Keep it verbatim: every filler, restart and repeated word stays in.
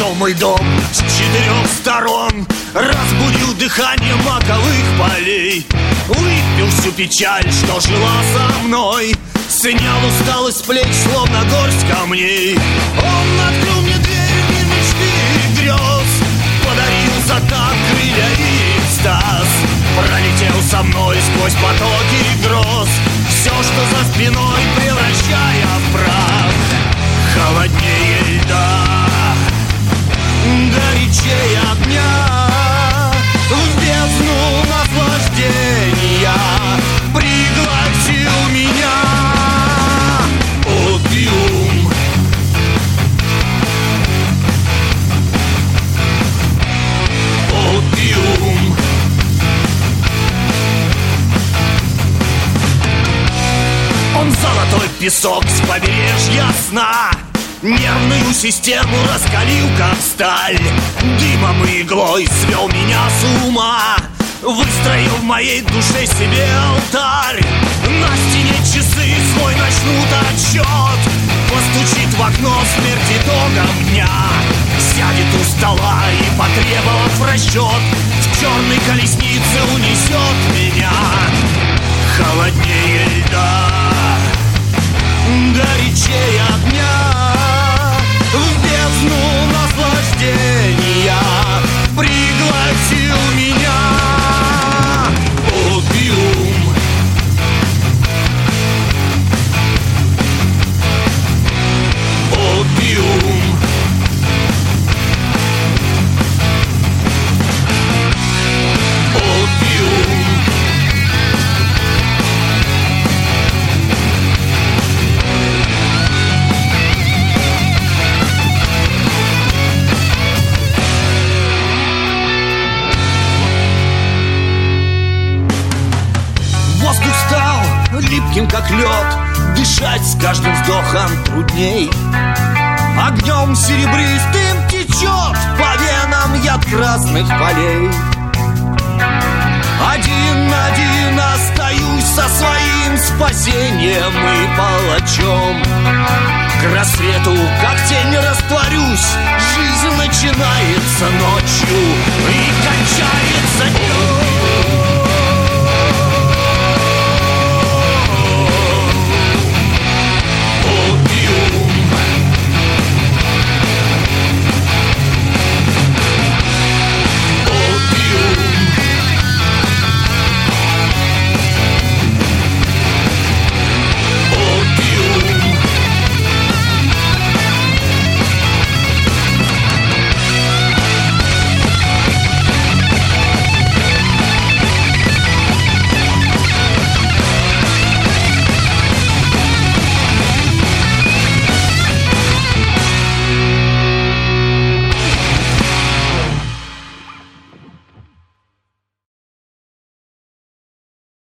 обошел мой дом с четырех сторон, разбудил дыхание маковых полей, выпил всю печаль, что жила со мной, снял усталость с плеч, словно горсть камней. Он открыл мне дверь мир мечты и грез, подарил за так крылья и экстаз, пролетел со мной сквозь потоки гроз, все, что за спиной, превращая в прах. Холоднее льда, горячее огня, в бездну наслаждения пригласил меня. Опиум. Опиум. Он золотой песок с побережья сна, нервную систему раскалил, как сталь, дымом и иглой свел меня с ума, выстроил в моей душе себе алтарь. На стене часы свой начнут отсчет, постучит в окно смерть итогом дня, сядет у стола и, потребовав расчет, в черной колеснице унесет меня. Холоднее льда, горячее огня, в бездну наслаждения пригласил меня. Опиум. Опиум. Опиум. Воздух стал липким, как лед, дышать с каждым вздохом трудней. Огнем серебристым течет по венам яд красных полей. Один-один остаюсь со своим спасением и палачом. К рассвету, как тень, растворюсь, жизнь начинает